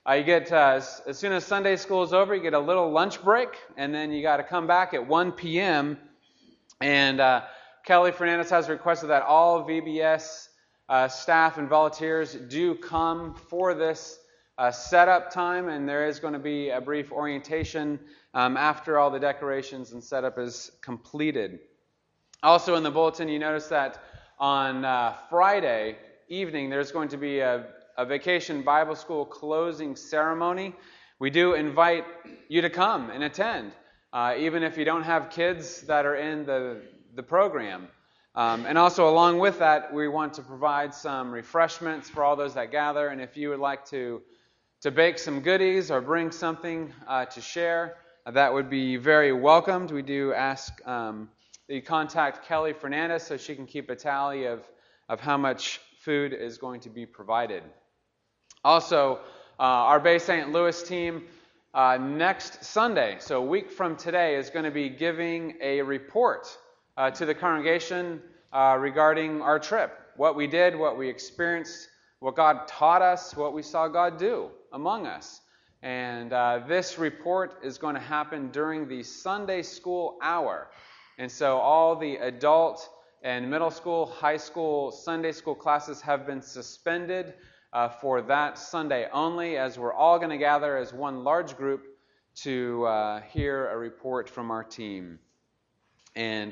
You get as soon as Sunday school is over, you get a little lunch break, and then you got to come back at 1 p.m. And Kelly Fernandez has requested that all VBS staff and volunteers do come for this setup time, and there is going to be a brief orientation after all the decorations and setup is completed. Also in the bulletin, you notice that on Friday evening, there's going to be a Vacation Bible School closing ceremony. We do invite you to come and attend, even if you don't have kids that are in the program. And also along with that, we want to provide some refreshments for all those that gather. And if you would like to bake some goodies or bring something to share, that would be very welcomed. We do ask that you contact Kelly Fernandez so she can keep a tally of how much food is going to be provided. Also, our Bay St. Louis team next Sunday, so a week from today, is going to be giving a report to the congregation regarding our trip, what we did, what we experienced, what God taught us, what we saw God do among us. And this report is going to happen during the Sunday school hour. And so all the adult and middle school, high school, Sunday school classes have been suspended for that Sunday only, as we're all going to gather as one large group to hear a report from our team. And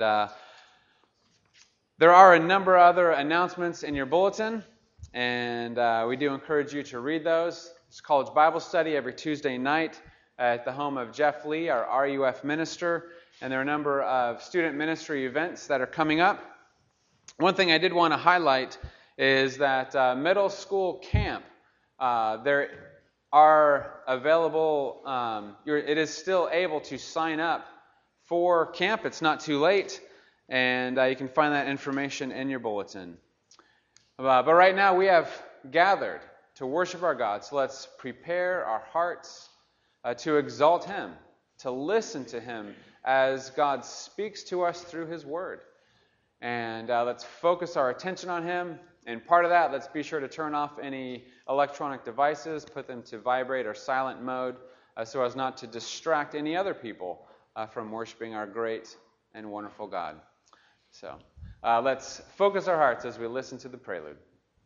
there are a number of other announcements in your bulletin, and we do encourage you to read those. It's College Bible Study every Tuesday night at the home of Jeff Lee, our RUF minister, and there are a number of student ministry events that are coming up. One thing I did want to highlight is that middle school camp, there are available, it is still able to sign up for camp. It's not too late, and you can find that information in your bulletin. But right now we have gathered to worship our God, so let's prepare our hearts to exalt Him, to listen to Him as God speaks to us through His Word. And let's focus our attention on Him. And part of that, let's be sure to turn off any electronic devices, put them to vibrate or silent mode, so as not to distract any other people from worshiping our great and wonderful God. So let's focus our hearts as we listen to the prelude.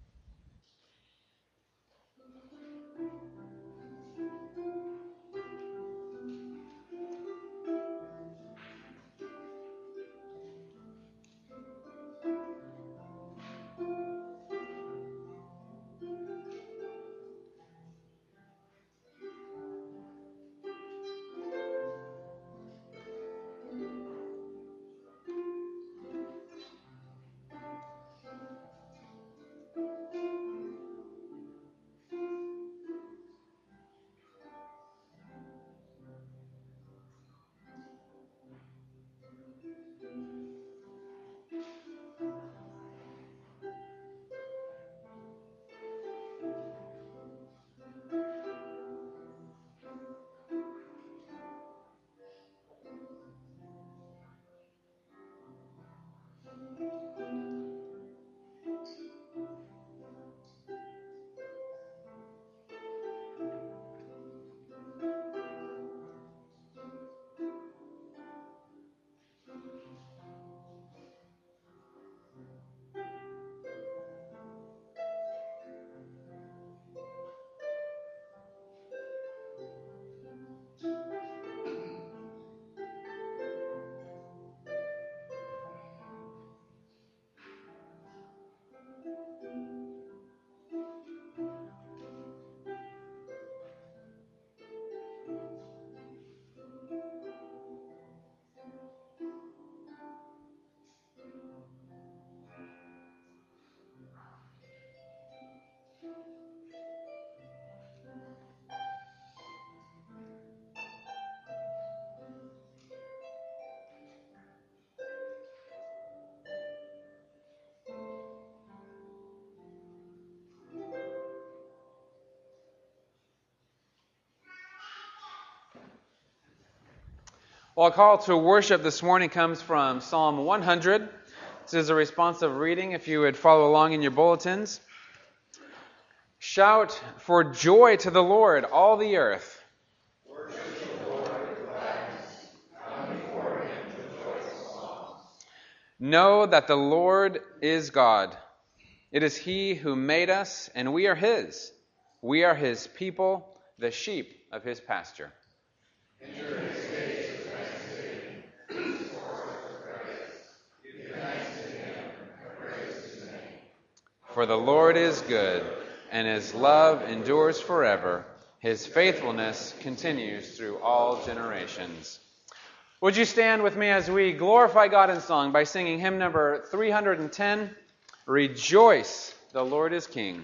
Well, our call to worship this morning comes from Psalm 100. This is a responsive reading if you would follow along in your bulletins. Shout for joy to the Lord, all the earth. Worship the Lord with gladness. Come before him with joyful songs. Know that the Lord is God. It is he who made us, and we are his. We are his people, the sheep of his pasture. Enter his gates with thanksgiving, his courts with praise. Give thanks to him and praise his name. For the Lord is good, and his love endures forever. His faithfulness continues through all generations. Would you stand with me as we glorify God in song by singing hymn number 310, Rejoice, the Lord is King.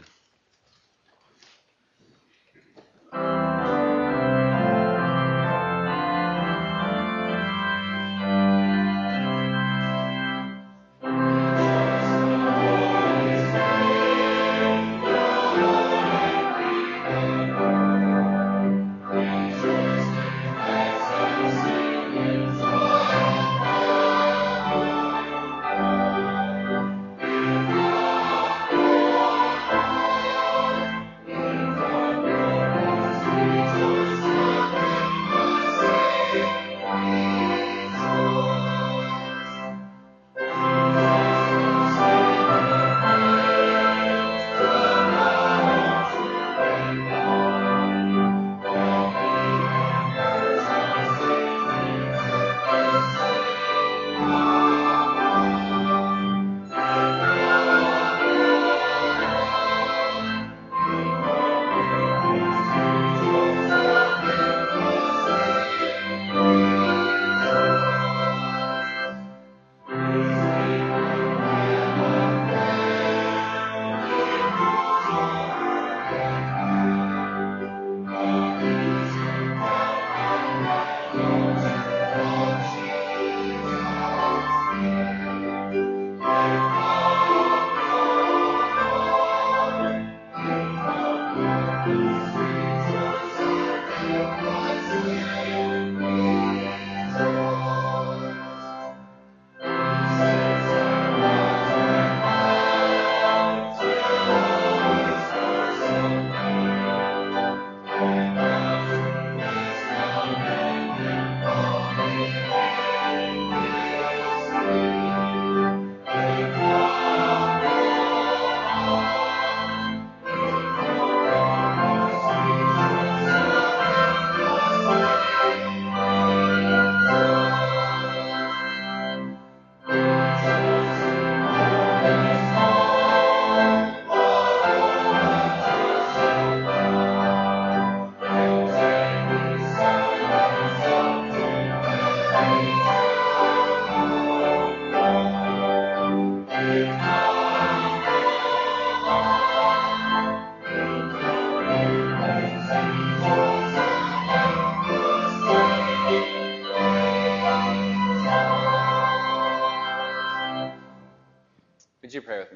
Would you pray with me?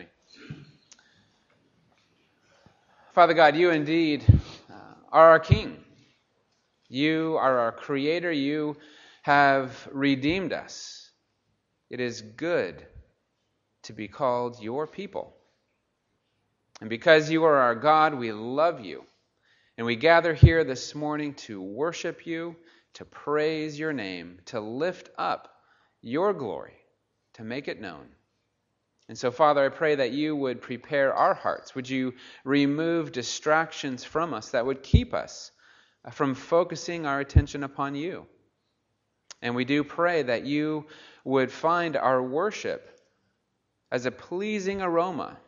Father God, you indeed are our King. You are our Creator. You have redeemed us. It is good to be called your people. And because you are our God, we love you. And we gather here this morning to worship you, to praise your name, to lift up your glory, to make it known. And so, Father, I pray that you would prepare our hearts. Would you remove distractions from us that would keep us from focusing our attention upon you? And we do pray that you would find our worship as a pleasing aroma.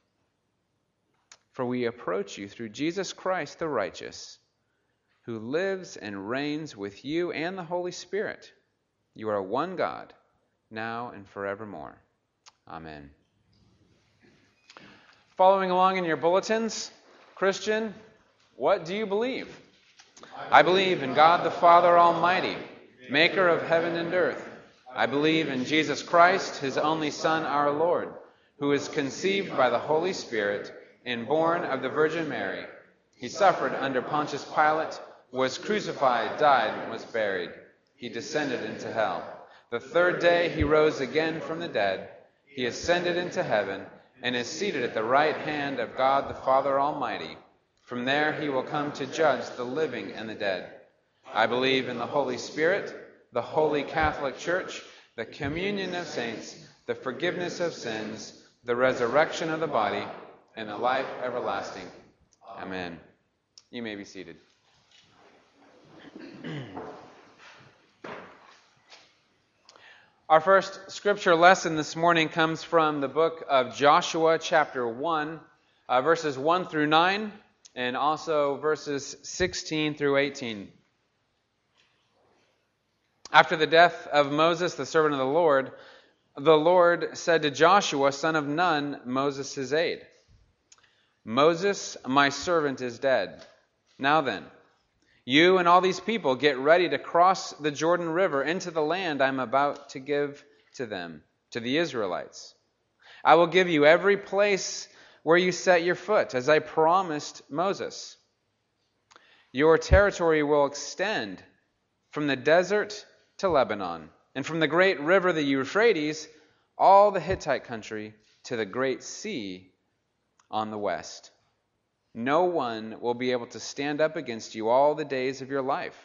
For we approach you through Jesus Christ the righteous, who lives and reigns with you and the Holy Spirit. You are one God, now and forevermore. Amen. Following along in your bulletins, Christian, what do you believe? I believe in God the Father Almighty, maker of heaven and earth. I believe in Jesus Christ, his only Son, our Lord, who was conceived by the Holy Spirit and born of the Virgin Mary. He suffered under Pontius Pilate, was crucified, died, and was buried. He descended into hell. The third day he rose again from the dead. He ascended into heaven and is seated at the right hand of God the Father Almighty. From there he will come to judge the living and the dead. I believe in the Holy Spirit, the Holy Catholic Church, the communion of saints, the forgiveness of sins, the resurrection of the body, and the life everlasting. Amen. You may be seated. Our first scripture lesson this morning comes from the book of Joshua, chapter 1, verses 1 through 9, and also verses 16 through 18. After the death of Moses, the servant of the Lord said to Joshua, son of Nun, Moses' aide, Moses, my servant, is dead. Now then, you and all these people get ready to cross the Jordan River into the land I'm about to give to them, to the Israelites. I will give you every place where you set your foot, as I promised Moses. Your territory will extend from the desert to Lebanon, and from the great river, the Euphrates, all the Hittite country, to the great sea on the west. No one will be able to stand up against you all the days of your life.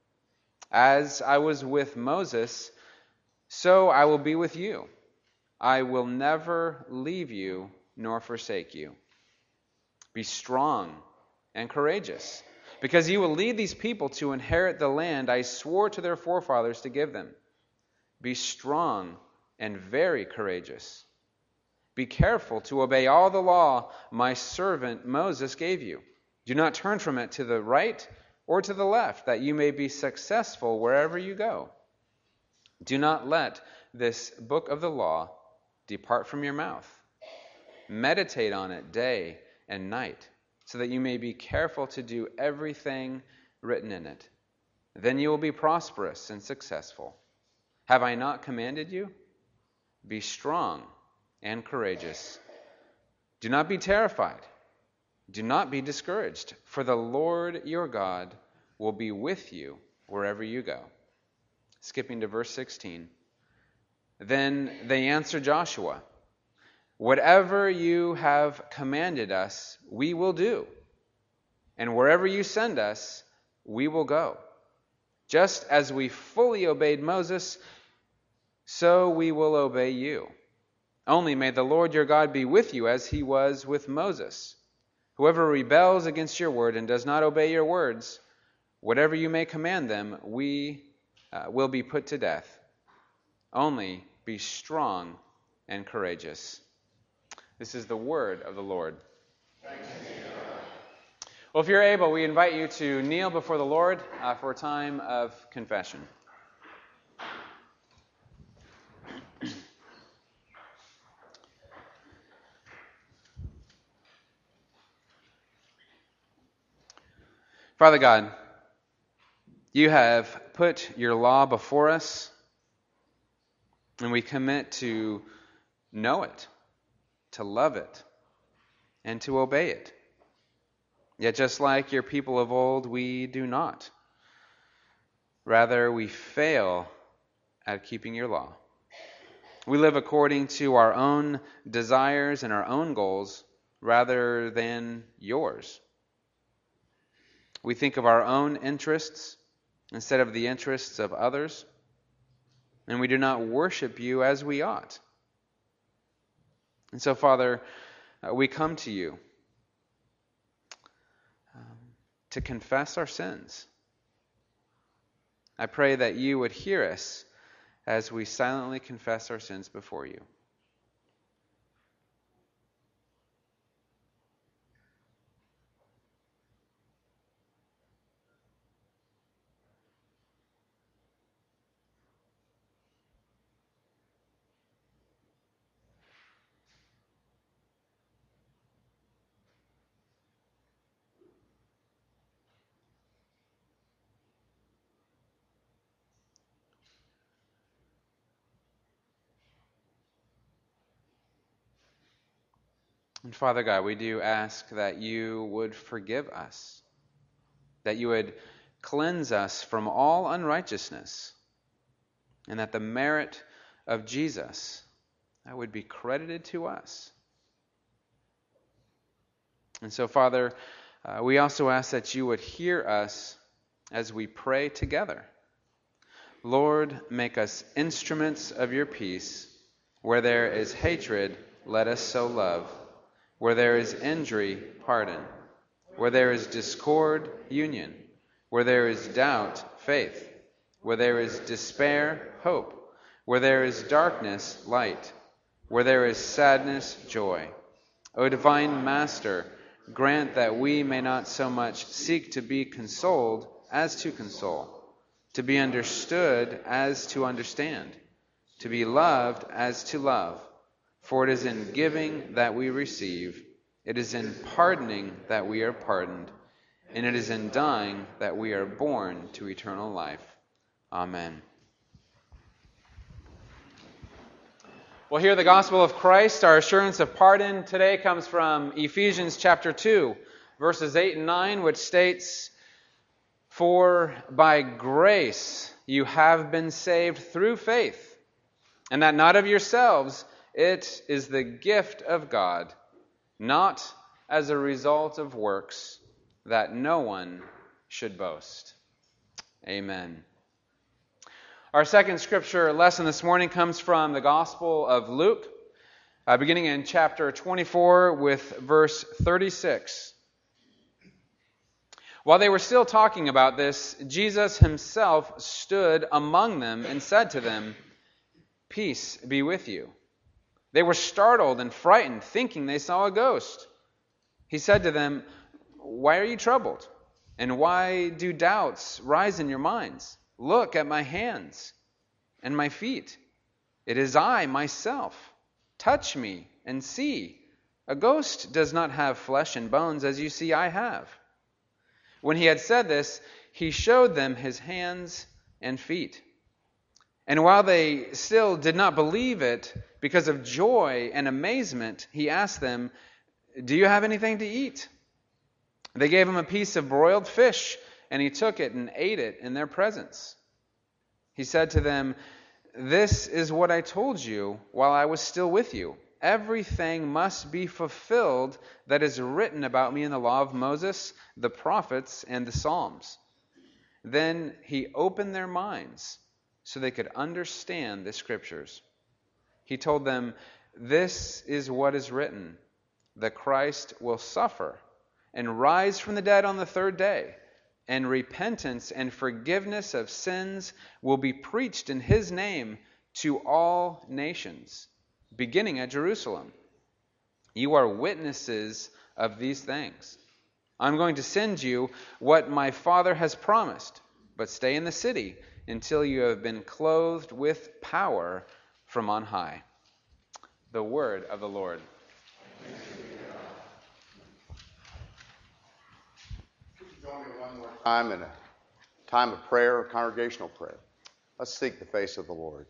As I was with Moses, so I will be with you. I will never leave you nor forsake you. Be strong and courageous, because you will lead these people to inherit the land I swore to their forefathers to give them. Be strong and very courageous. Be careful to obey all the law my servant Moses gave you. Do not turn from it to the right or to the left, that you may be successful wherever you go. Do not let this book of the law depart from your mouth. Meditate on it day and night, so that you may be careful to do everything written in it. Then you will be prosperous and successful. Have I not commanded you? Be strong and courageous. Do not be terrified. Do not be discouraged, for the Lord your God will be with you wherever you go. Skipping to verse 16. Then they answered Joshua, whatever you have commanded us, we will do. And wherever you send us, we will go. Just as we fully obeyed Moses, so we will obey you. Only may the Lord your God be with you as he was with Moses. Whoever rebels against your word and does not obey your words, whatever you may command them, will be put to death. Only be strong and courageous. This is the word of the Lord. Thanks be to God. Well, if you're able, we invite you to kneel before the Lord for a time of confession. Father God, you have put your law before us, and we commit to know it, to love it, and to obey it. Yet just like your people of old, we do not. Rather, we fail at keeping your law. We live according to our own desires and our own goals rather than yours. We think of our own interests instead of the interests of others, and we do not worship you as we ought. And so, Father, we come to you to confess our sins. I pray that you would hear us as we silently confess our sins before you. And Father God, we do ask that you would forgive us, that you would cleanse us from all unrighteousness, and that the merit of Jesus would be credited to us. And so, Father, We also ask that you would hear us as we pray together. Lord, make us instruments of your peace. Where there is hatred, let us sow love. Where there is injury, pardon. Where there is discord, union. Where there is doubt, faith. Where there is despair, hope. Where there is darkness, light. Where there is sadness, joy. O divine Master, grant that we may not so much seek to be consoled as to console, to be understood as to understand, to be loved as to love. For it is in giving that we receive, it is in pardoning that we are pardoned, and it is in dying that we are born to eternal life. Amen. Well, hear the gospel of Christ. Our assurance of pardon today comes from Ephesians chapter 2, verses 8 and 9, which states, "For by grace you have been saved through faith, and that not of yourselves, it is the gift of God, not as a result of works, that no one should boast." Amen. Our second scripture lesson this morning comes from the Gospel of Luke, beginning in chapter 24 with verse 36. While they were still talking about this, Jesus himself stood among them and said to them, "Peace be with you." They were startled and frightened, thinking they saw a ghost. He said to them, "Why are you troubled? And why do doubts rise in your minds? Look at my hands and my feet. It is I myself. Touch me and see. A ghost does not have flesh and bones as you see I have." When he had said this, he showed them his hands and feet. And while they still did not believe it, because of joy and amazement, he asked them, "Do you have anything to eat?" They gave him a piece of broiled fish, and he took it and ate it in their presence. He said to them, "This is what I told you while I was still with you. Everything must be fulfilled that is written about me in the law of Moses, the prophets, and the Psalms." Then he opened their minds so they could understand the scriptures. He told them, "This is what is written, the Christ will suffer and rise from the dead on the third day, and repentance and forgiveness of sins will be preached in his name to all nations, beginning at Jerusalem. You are witnesses of these things. I'm going to send you what my Father has promised, but stay in the city until you have been clothed with power from on high." The word of the Lord. Join me one more time in a time of prayer, congregational prayer. Let's seek the face of the Lord.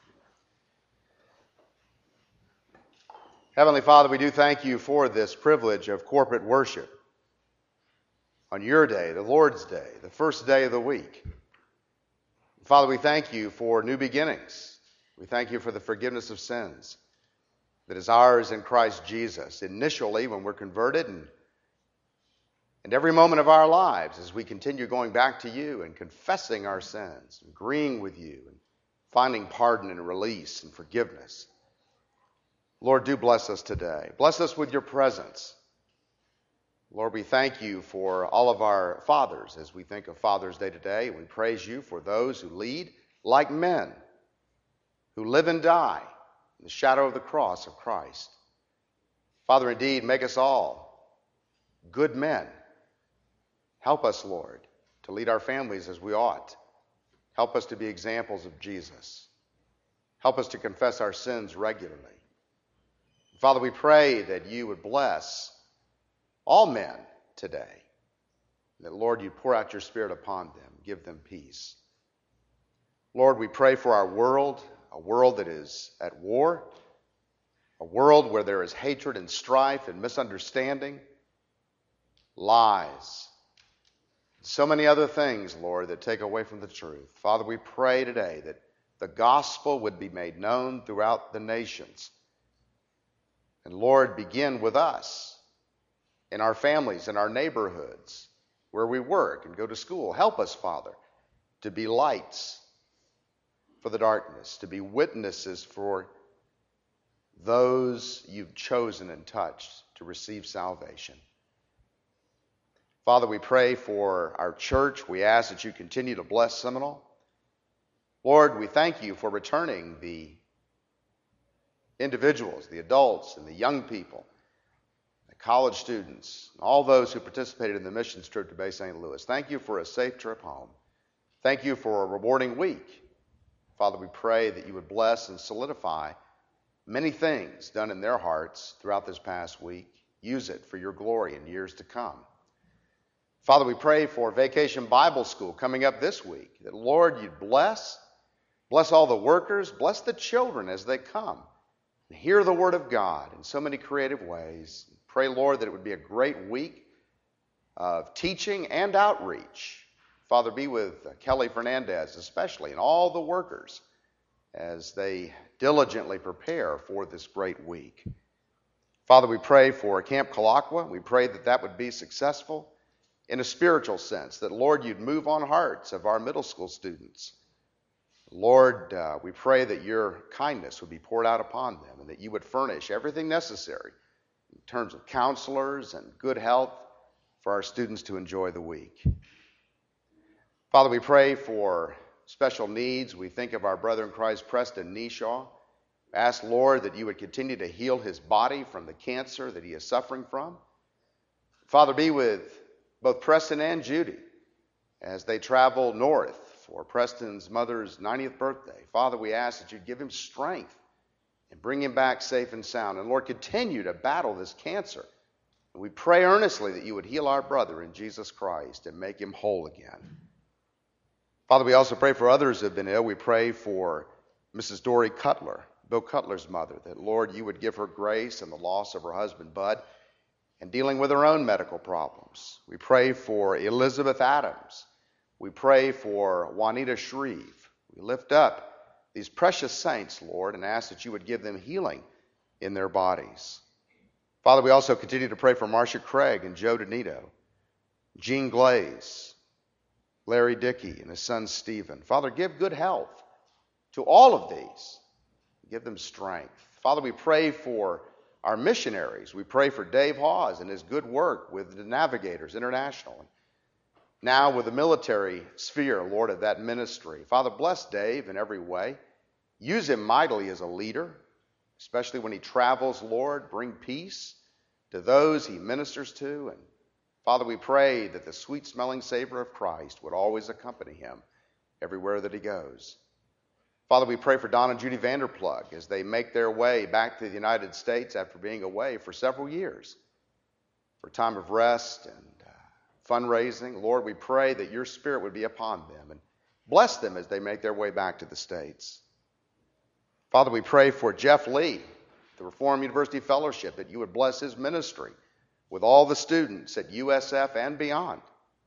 Heavenly Father, we do thank you for this privilege of corporate worship on your day, the Lord's day, the first day of the week. Father, we thank you for new beginnings. We thank you for the forgiveness of sins that is ours in Christ Jesus, initially when we're converted, and every moment of our lives as we continue going back to you and confessing our sins, agreeing with you, and finding pardon and release and forgiveness. Lord, do bless us today. Bless us with your presence. Lord, we thank you for all of our fathers as we think of Father's Day today. We praise you for those who lead like men, who live and die in the shadow of the cross of Christ. Father, indeed, make us all good men. Help us, Lord, to lead our families as we ought. Help us to be examples of Jesus. Help us to confess our sins regularly. Father, we pray that you would bless all men today. That, Lord, you pour out your Spirit upon them, give them peace. Lord, we pray for our world, a world that is at war, a world where there is hatred and strife and misunderstanding, lies, so many other things, Lord, that take away from the truth. Father, we pray today that the gospel would be made known throughout the nations. And Lord, begin with us in our families, in our neighborhoods, where we work and go to school. Help us, Father, to be lights for the darkness, to be witnesses for those you've chosen and touched to receive salvation. Father, we pray for our church. We ask that you continue to bless Seminole. Lord, we thank you for returning the individuals, the adults, and the young people, the college students, and all those who participated in the missions trip to Bay St. Louis. Thank you for a safe trip home. Thank you for a rewarding week. Father, we pray that you would bless and solidify many things done in their hearts throughout this past week. Use it for your glory in years to come. Father, we pray for Vacation Bible School coming up this week, that, Lord, you'd bless all the workers, bless the children as they come and hear the word of God in so many creative ways. Pray, Lord, that it would be a great week of teaching and outreach. Father, be with Kelly Fernandez especially and all the workers as they diligently prepare for this great week. Father, we pray for Camp Colaqua. We pray that that would be successful in a spiritual sense, that, Lord, you'd move on hearts of our middle school students. Lord, we pray that your kindness would be poured out upon them and that you would furnish everything necessary in terms of counselors and good health for our students to enjoy the week. Father, we pray for special needs. We think of our brother in Christ, Preston Neshaw. Ask, Lord, that you would continue to heal his body from the cancer that he is suffering from. Father, be with both Preston and Judy as they travel north for Preston's mother's 90th birthday. Father, we ask that you'd give him strength and bring him back safe and sound. And Lord, continue to battle this cancer. And we pray earnestly that you would heal our brother in Jesus Christ and make him whole again. Father, we also pray for others who have been ill. We pray for Mrs. Dory Cutler, Bill Cutler's mother, that, Lord, you would give her grace in the loss of her husband, Bud, and dealing with her own medical problems. We pray for Elizabeth Adams. We pray for Juanita Shreve. We lift up these precious saints, Lord, and ask that you would give them healing in their bodies. Father, we also continue to pray for Marcia Craig and Joe Donito, Jean Glaze, Larry Dickey, and his son Stephen. Father, give good health to all of these. Give them strength. Father, we pray for our missionaries. We pray for Dave Hawes and his good work with the Navigators International. Now with the military sphere, Lord, of that ministry. Father, bless Dave in every way. Use him mightily as a leader, especially when he travels, Lord. Bring peace to those he ministers to. And Father, we pray that the sweet-smelling savor of Christ would always accompany him everywhere that he goes. Father, we pray for Don and Judy Vanderplug as they make their way back to the United States after being away for several years for a time of rest and fundraising. Lord, we pray that your Spirit would be upon them and bless them as they make their way back to the States. Father, we pray for Jeff Lee, the Reformed University Fellowship, that you would bless his ministry with all the students at USF and beyond.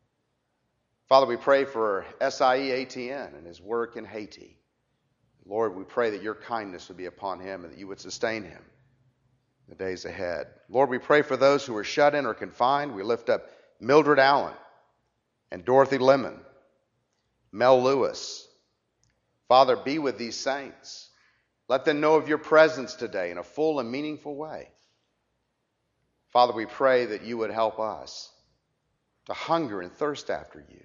Father, we pray for SIE-ATN and his work in Haiti. Lord, we pray that your kindness would be upon him and that you would sustain him in the days ahead. Lord, we pray for those who are shut in or confined. We lift up Mildred Allen and Dorothy Lemon, Mel Lewis. Father, be with these saints. Let them know of your presence today in a full and meaningful way. Father, we pray that you would help us to hunger and thirst after you.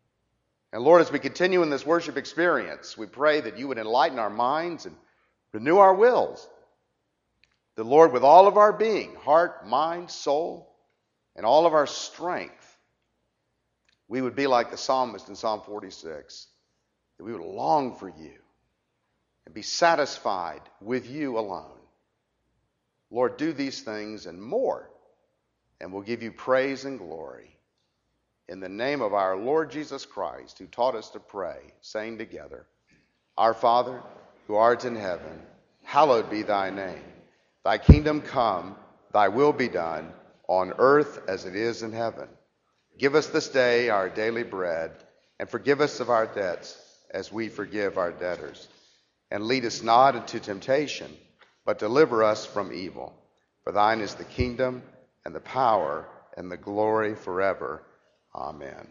And Lord, as we continue in this worship experience, we pray that you would enlighten our minds and renew our wills. The Lord, with all of our being, heart, mind, soul, and all of our strength, we would be like the psalmist in Psalm 46, that we would long for you and be satisfied with you alone. Lord, do these things and more, and we'll give you praise and glory. In the name of our Lord Jesus Christ, who taught us to pray, saying together, Our Father, who art in heaven, hallowed be thy name. Thy kingdom come, thy will be done, on earth as it is in heaven. Give us this day our daily bread, and forgive us of our debts, as we forgive our debtors. And lead us not into temptation, but deliver us from evil. For thine is the kingdom, and the power, and the glory forever. Amen.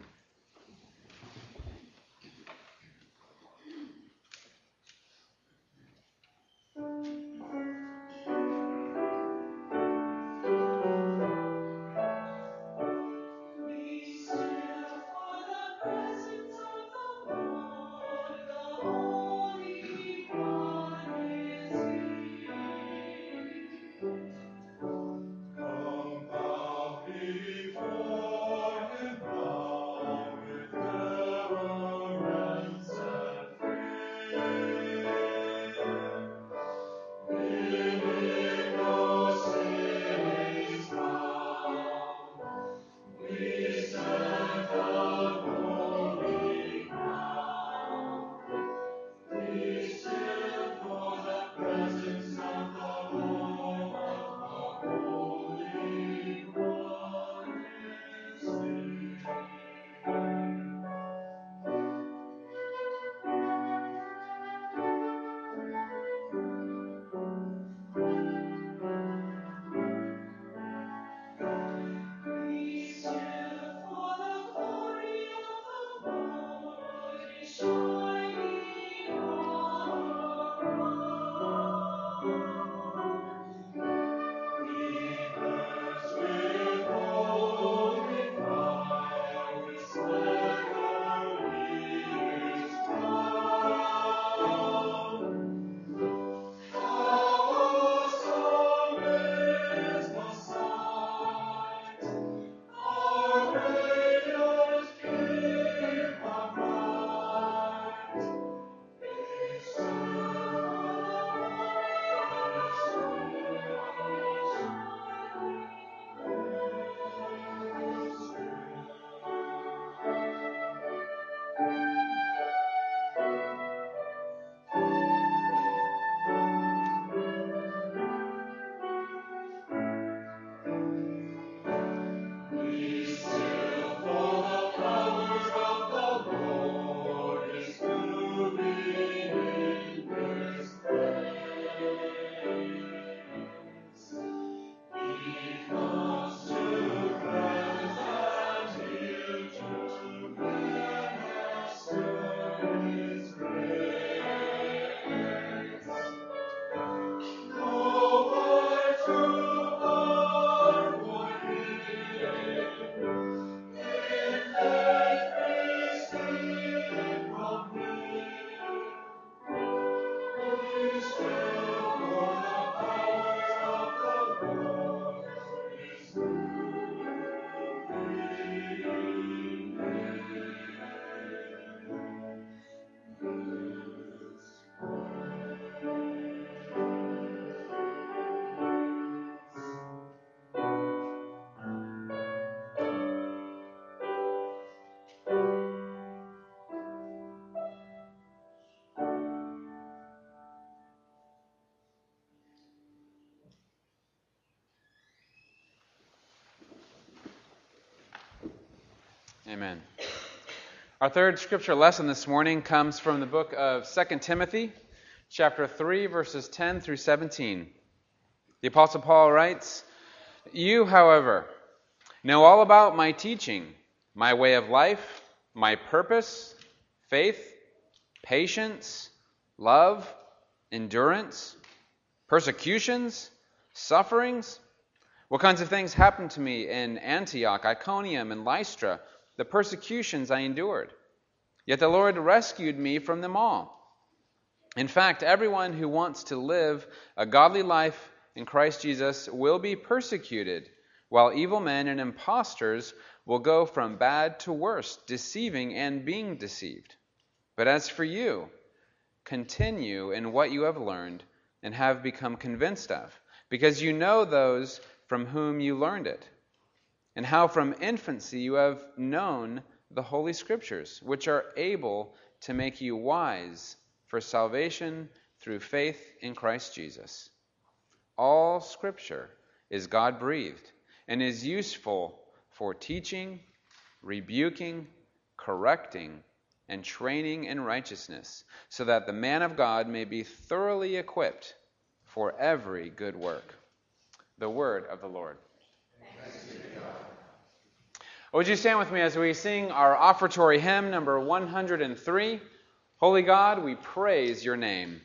Amen. Our third scripture lesson this morning comes from the book of 2 Timothy, chapter 3, verses 10 through 17. The Apostle Paul writes, "You, however, know all about my teaching, my way of life, my purpose, faith, patience, love, endurance, persecutions, sufferings. What kinds of things happened to me in Antioch, Iconium, and Lystra, the persecutions I endured. Yet the Lord rescued me from them all. In fact, everyone who wants to live a godly life in Christ Jesus will be persecuted, while evil men and impostors will go from bad to worse, deceiving and being deceived. But as for you, continue in what you have learned and have become convinced of, because you know those from whom you learned it, and how from infancy you have known the Holy Scriptures, which are able to make you wise for salvation through faith in Christ Jesus. All Scripture is God-breathed and is useful for teaching, rebuking, correcting, and training in righteousness, so that the man of God may be thoroughly equipped for every good work." The word of the Lord. Would you stand with me as we sing our offertory hymn, number 103, Holy God, we praise your name.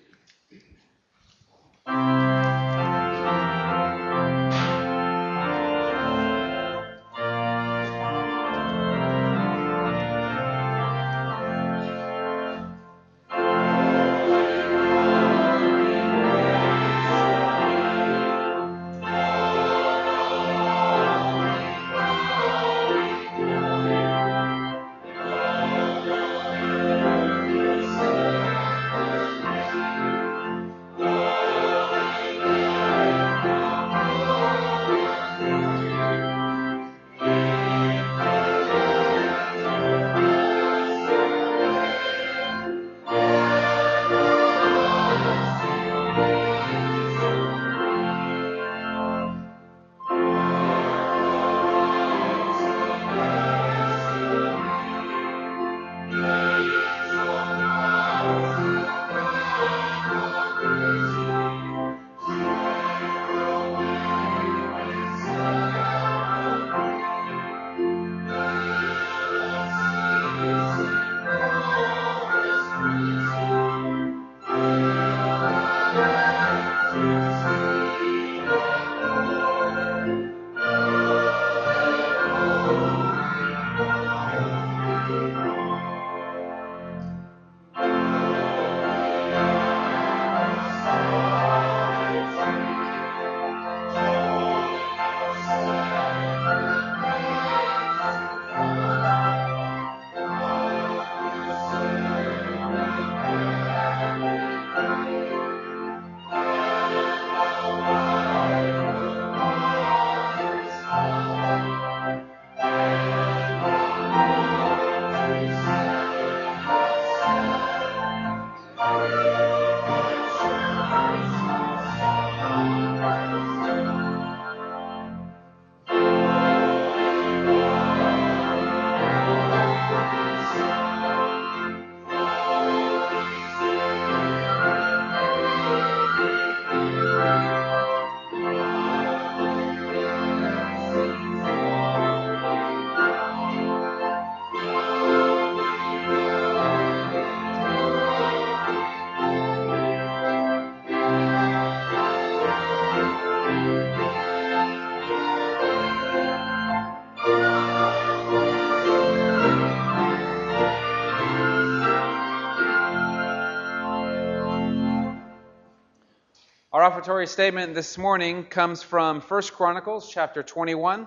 Our offertory statement this morning comes from 1 Chronicles chapter 21.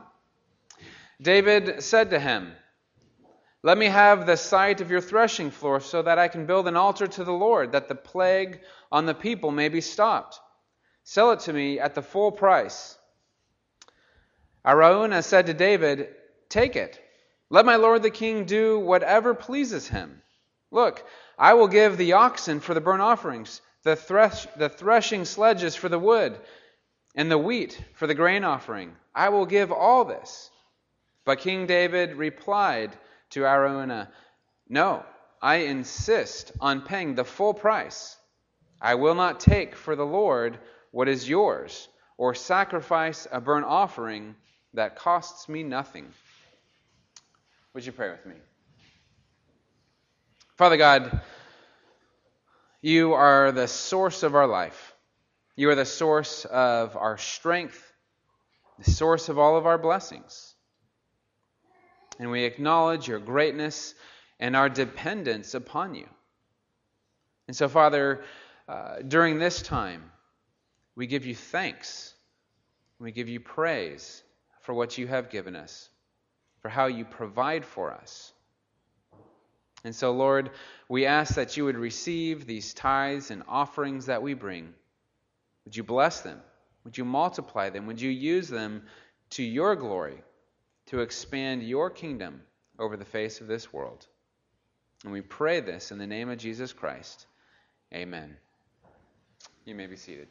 David said to him, "Let me have the site of your threshing floor so that I can build an altar to the Lord, that the plague on the people may be stopped. Sell it to me at the full price." Araunah said to David, "Take it. Let my lord the king do whatever pleases him. Look, I will give the oxen for the burnt offerings, the threshing sledges for the wood, and the wheat for the grain offering. I will give all this." But King David replied to Araunah, "No, I insist on paying the full price. I will not take for the Lord what is yours, or sacrifice a burnt offering that costs me nothing." Would you pray with me? Father God, you are the source of our life. You are the source of our strength, the source of all of our blessings. And we acknowledge your greatness and our dependence upon you. And so, Father, during this time, we give you thanks. We give you praise for what you have given us, for how you provide for us. And so, Lord, we ask that you would receive these tithes and offerings that we bring. Would you bless them? Would you multiply them? Would you use them to your glory, to expand your kingdom over the face of this world? And we pray this in the name of Jesus Christ. Amen. You may be seated.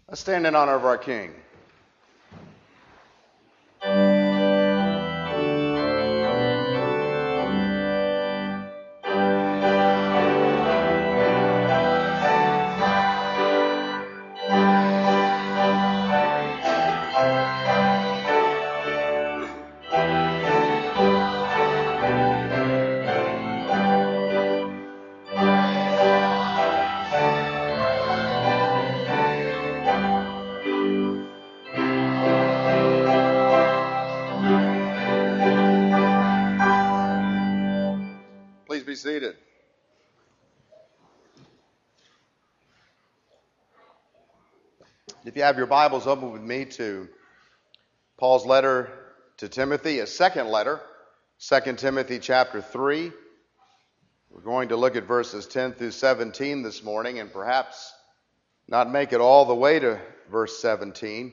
Let's stand in honor of our King. Please be seated. If you have your Bibles, open with me to Paul's letter to Timothy, a second letter, 2 Timothy chapter 3. We're going to look at verses 10 through 17 this morning and perhaps not make it all the way to verse 17.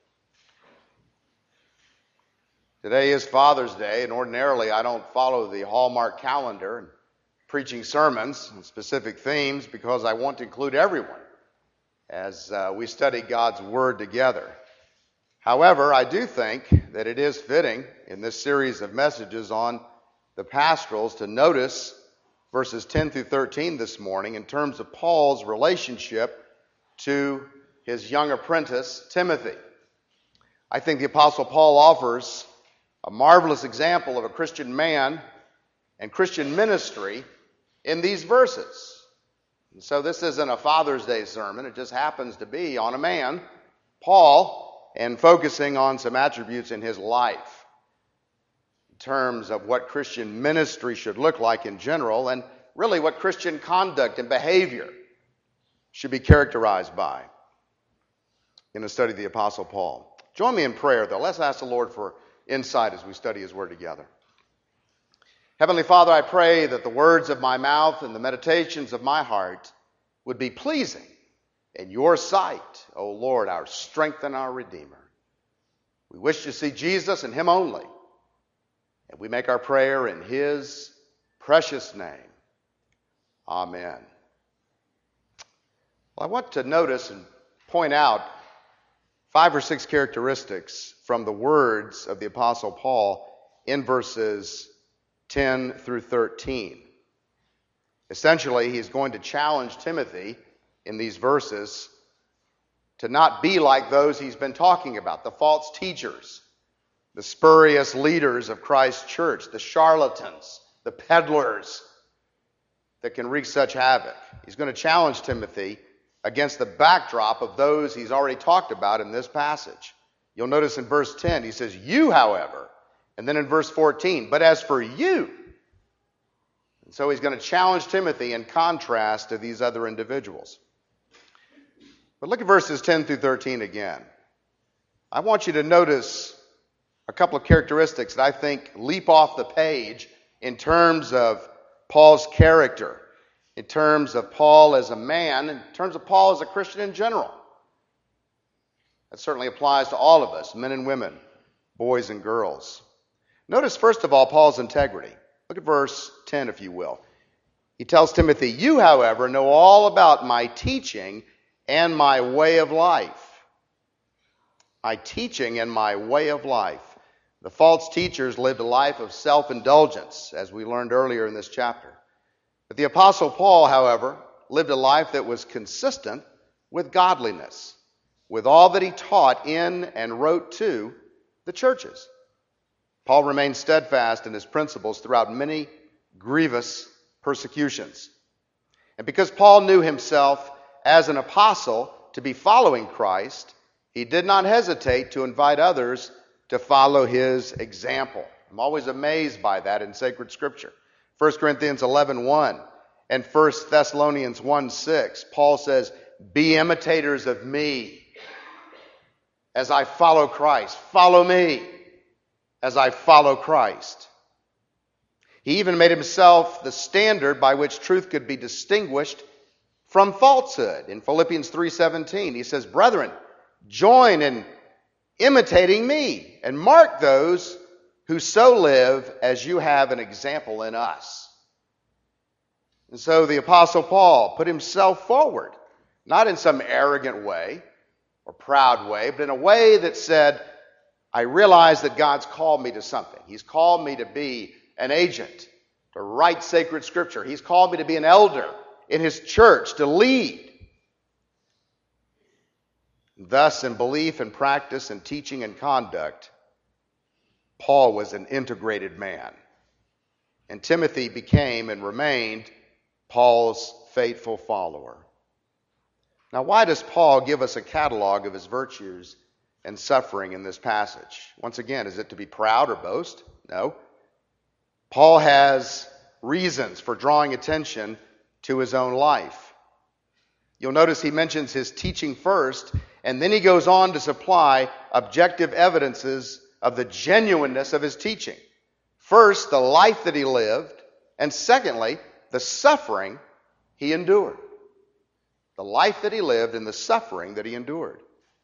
Today is Father's Day, and ordinarily I don't follow the Hallmark calendar and preaching sermons on specific themes because I want to include everyone as we study God's Word together. However, I do think that it is fitting in this series of messages on the pastorals to notice verses 10 through 13 this morning in terms of Paul's relationship to his young apprentice, Timothy. I think the Apostle Paul offers a marvelous example of a Christian man and Christian ministry in these verses. And so this isn't a Father's Day sermon. It just happens to be on a man, Paul, and focusing on some attributes in his life in terms of what Christian ministry should look like in general and really what Christian conduct and behavior should be characterized by in a study of the Apostle Paul. Join me in prayer, though. Let's ask the Lord for insight as we study His Word together. Heavenly Father, I pray that the words of my mouth and the meditations of my heart would be pleasing in Your sight, O Lord, our strength and our Redeemer. We wish to see Jesus and Him only, and we make our prayer in His precious name. Amen. Well, I want to notice and point out 5 or 6 characteristics from the words of the Apostle Paul in verses 10 through 13. Essentially, he's going to challenge Timothy in these verses to not be like those he's been talking about, the false teachers, the spurious leaders of Christ's church, the charlatans, the peddlers that can wreak such havoc. He's going to challenge Timothy against the backdrop of those he's already talked about in this passage. You'll notice in verse 10, he says, "You, however," and then in verse 14, "but as for you." And so he's going to challenge Timothy in contrast to these other individuals. But look at verses 10 through 13 again. I want you to notice a couple of characteristics that I think leap off the page in terms of Paul's character, in terms of Paul as a man, in terms of Paul as a Christian in general. That certainly applies to all of us, men and women, boys and girls. Notice, first of all, Paul's integrity. Look at verse 10, if you will. He tells Timothy, "You, however, know all about my teaching and my way of life." My teaching and my way of life. The false teachers lived a life of self-indulgence, as we learned earlier in this chapter. But the Apostle Paul, however, lived a life that was consistent with godliness, with all that he taught in and wrote to the churches. Paul remained steadfast in his principles throughout many grievous persecutions. And because Paul knew himself as an apostle to be following Christ, he did not hesitate to invite others to follow his example. I'm always amazed by that in sacred scripture. 1 Corinthians 11:1 and 1 Thessalonians 1:6, Paul says, "Be imitators of me as I follow Christ." Follow me as I follow Christ. He even made himself the standard by which truth could be distinguished from falsehood. In Philippians 3:17, he says, "Brethren, join in imitating me and mark those who so live as you have an example in us." And so the Apostle Paul put himself forward, not in some arrogant way, or proud way, but in a way that said, I realize that God's called me to something. He's called me to be an agent, to write sacred scripture. He's called me to be an elder in his church, to lead. Thus, in belief and practice and teaching and conduct, Paul was an integrated man. And Timothy became and remained Paul's faithful follower. Now, why does Paul give us a catalog of his virtues and suffering in this passage? Once again, is it to be proud or boast? No. Paul has reasons for drawing attention to his own life. You'll notice he mentions his teaching first, and then he goes on to supply objective evidences of the genuineness of his teaching. First, the life that he lived, and secondly, the suffering he endured. The life that he lived and the suffering that he endured.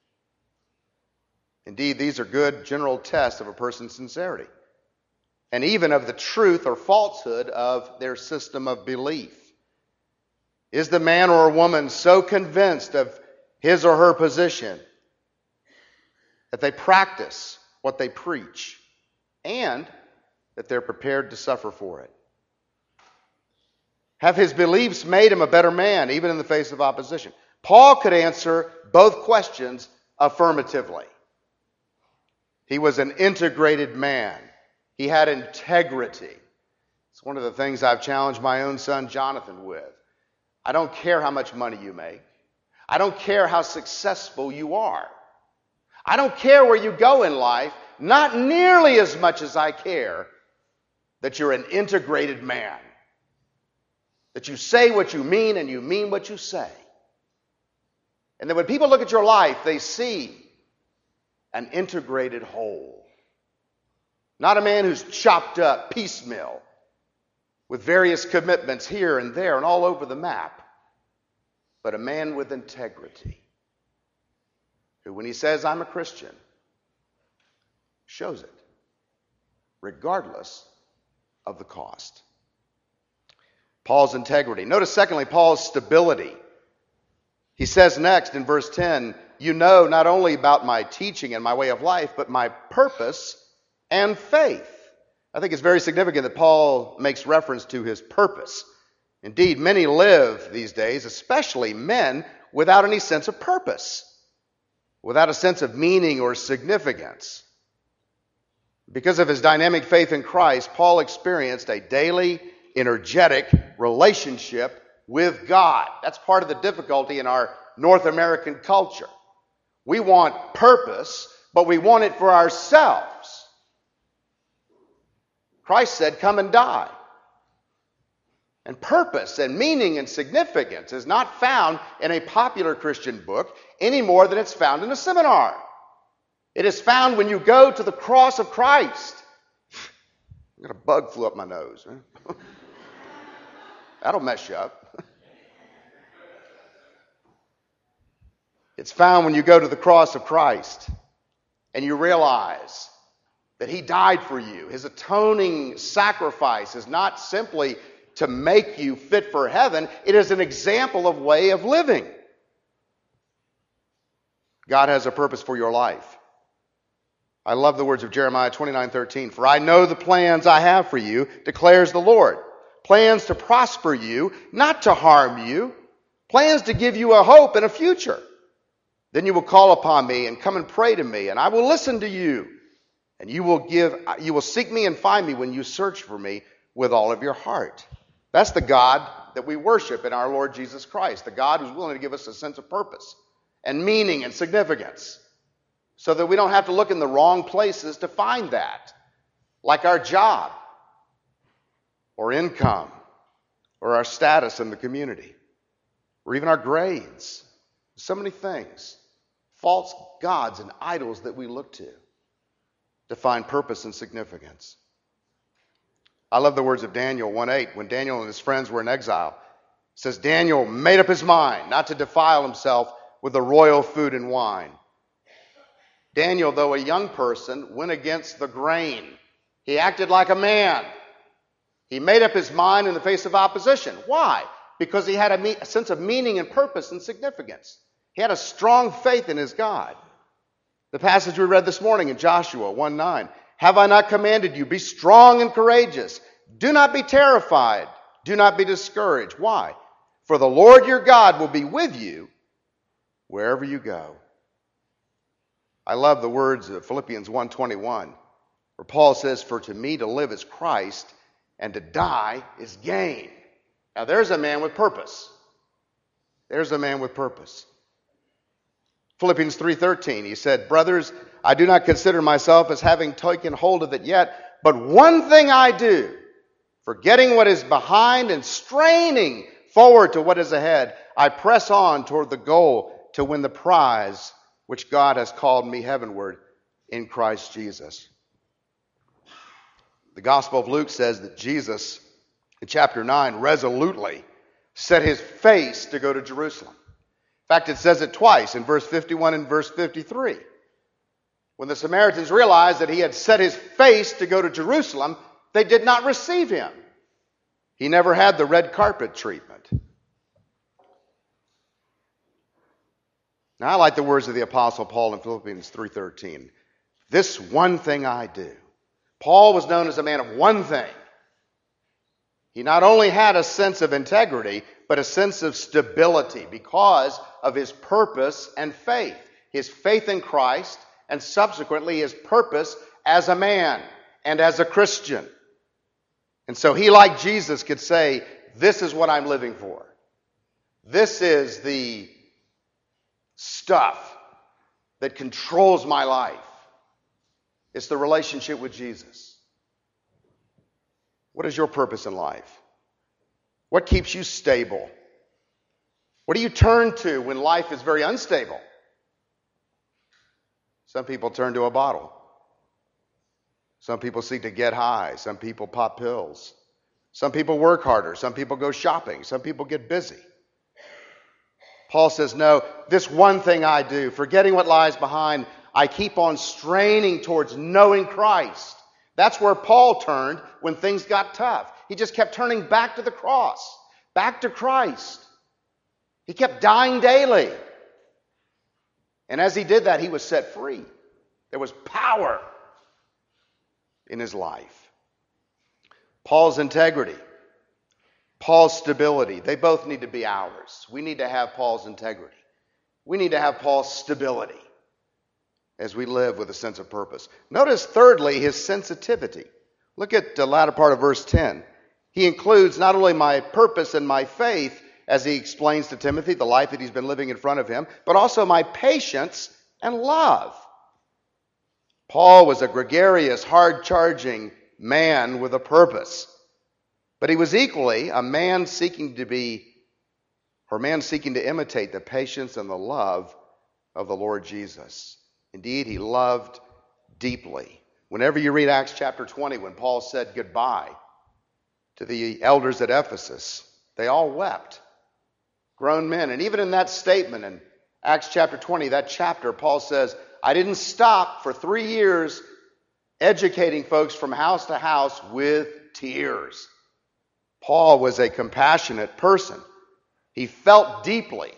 Indeed, these are good general tests of a person's sincerity, and even of the truth or falsehood of their system of belief. Is the man or woman so convinced of his or her position that they practice what they preach and that they're prepared to suffer for it? Have his beliefs made him a better man, even in the face of opposition? Paul could answer both questions affirmatively. He was an integrated man. He had integrity. It's one of the things I've challenged my own son Jonathan with. I don't care how much money you make. I don't care how successful you are. I don't care where you go in life, not nearly as much as I care that you're an integrated man. That you say what you mean and you mean what you say. And that when people look at your life, they see an integrated whole. Not a man who's chopped up piecemeal with various commitments here and there and all over the map, but a man with integrity who, when he says, I'm a Christian, shows it, regardless of the cost. Paul's integrity. Notice, secondly, Paul's stability. He says next in verse 10, you know not only about my teaching and my way of life, but my purpose and faith. I think it's very significant that Paul makes reference to his purpose. Indeed, many live these days, especially men, without any sense of purpose, without a sense of meaning or significance. Because of his dynamic faith in Christ, Paul experienced a daily, energetic relationship with God. That's part of the difficulty in our North American culture. We want purpose, but we want it for ourselves. Christ said, come and die. And purpose and meaning and significance is not found in a popular Christian book any more than it's found in a seminar. It is found when you go to the cross of Christ. I got a bug flew up my nose. That'll mess you up. It's found when you go to the cross of Christ and you realize that he died for you. His atoning sacrifice is not simply to make you fit for heaven. It is an example of way of living. God has a purpose for your life. I love the words of Jeremiah 29:13. For I know the plans I have for you, declares the Lord. Plans to prosper you, not to harm you. Plans to give you a hope and a future. Then you will call upon me and come and pray to me, and I will listen to you. And you will seek me and find me when you search for me with all of your heart. That's the God that we worship in our Lord Jesus Christ, the God who's willing to give us a sense of purpose and meaning and significance so that we don't have to look in the wrong places to find that, like our job or income or our status in the community or even our grades. So many things, false gods and idols that we look to find purpose and significance. I love the words of Daniel 1:8. When Daniel and his friends were in exile, it says, Daniel made up his mind not to defile himself with the royal food and wine. Daniel, though a young person, went against the grain. He acted like a man. He made up his mind in the face of opposition. Why? Because he had a sense of meaning and purpose and significance. He had a strong faith in his God. The passage we read this morning in Joshua 1:9. Have I not commanded you, be strong and courageous. Do not be terrified. Do not be discouraged. Why? For the Lord your God will be with you wherever you go. I love the words of Philippians 1:21, where Paul says, for to me to live is Christ, and to die is gain. Now there's a man with purpose. There's a man with purpose. Philippians 3:13, he said, brothers, I do not consider myself as having taken hold of it yet, but one thing I do, forgetting what is behind and straining forward to what is ahead, I press on toward the goal to win the prize which God has called me heavenward in Christ Jesus. The Gospel of Luke says that Jesus, in chapter 9, resolutely set his face to go to Jerusalem. In fact, it says it twice, in verse 51 and verse 53. When the Samaritans realized that he had set his face to go to Jerusalem, they did not receive him. He never had the red carpet treatment. Now, I like the words of the Apostle Paul in Philippians 3:13. This one thing I do. Paul was known as a man of one thing. He not only had a sense of integrity, but a sense of stability because of his purpose and faith. His faith in Christ, and subsequently his purpose as a man and as a Christian. And so he, like Jesus, could say, this is what I'm living for. This is the stuff that controls my life. It's the relationship with Jesus. What is your purpose in life? What keeps you stable? What do you turn to when life is very unstable? Some people turn to a bottle. Some people seek to get high. Some people pop pills. Some people work harder. Some people go shopping. Some people get busy. Paul says, no, this one thing I do, forgetting what lies behind, I keep on straining towards knowing Christ. That's where Paul turned when things got tough. He just kept turning back to the cross, back to Christ. He kept dying daily. And as he did that, he was set free. There was power in his life. Paul's integrity, Paul's stability, they both need to be ours. We need to have Paul's integrity. We need to have Paul's stability as we live with a sense of purpose. Notice, thirdly, his sensitivity. Look at the latter part of verse 10. He includes not only my purpose and my faith, as he explains to Timothy the life that he's been living in front of him, but also my patience and love. Paul was a gregarious, hard-charging man with a purpose. But he was equally a man seeking to imitate the patience and the love of the Lord Jesus. Indeed, he loved deeply. Whenever you read Acts chapter 20, when Paul said goodbye to the elders at Ephesus, they all wept. Grown men. And even in that statement in Acts chapter 20, that chapter, Paul says, I didn't stop for 3 years educating folks from house to house with tears. Paul was a compassionate person. He felt deeply.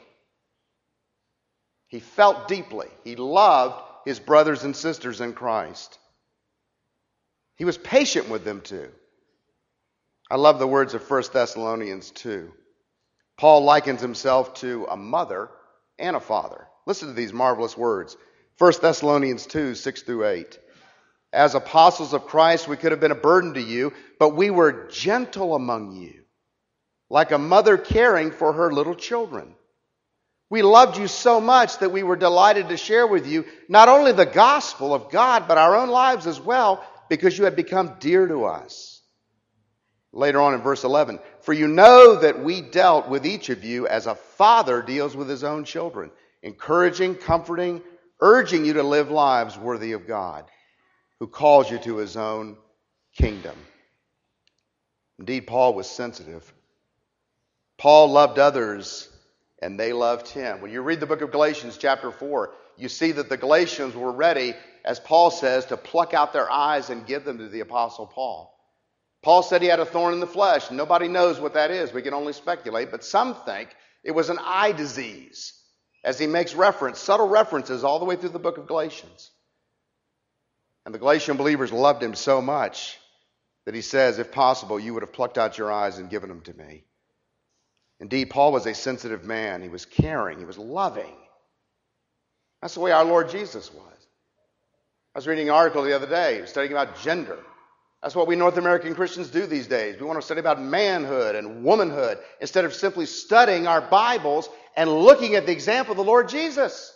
He felt deeply. He loved his brothers and sisters in Christ. He was patient with them too. I love the words of 1 Thessalonians 2. Paul likens himself to a mother and a father. Listen to these marvelous words. 1 Thessalonians 2, 6 through 8. As apostles of Christ, we could have been a burden to you, but we were gentle among you, like a mother caring for her little children. We loved you so much that we were delighted to share with you not only the gospel of God, but our own lives as well, because you had become dear to us. Later on in verse 11, for you know that we dealt with each of you as a father deals with his own children, encouraging, comforting, urging you to live lives worthy of God, who calls you to his own kingdom. Indeed, Paul was sensitive. Paul loved others, and they loved him. When you read the book of Galatians chapter 4, you see that the Galatians were ready, as Paul says, to pluck out their eyes and give them to the Apostle Paul. Paul said he had a thorn in the flesh. Nobody knows what that is. We can only speculate, but some think it was an eye disease. as he makes subtle references all the way through the book of Galatians. And the Galatian believers loved him so much that he says, if possible, you would have plucked out your eyes and given them to me. Indeed, Paul was a sensitive man. He was caring. He was loving. That's the way our Lord Jesus was. I was reading an article the other day studying about gender. That's what we North American Christians do these days. We want to study about manhood and womanhood instead of simply studying our Bibles and looking at the example of the Lord Jesus.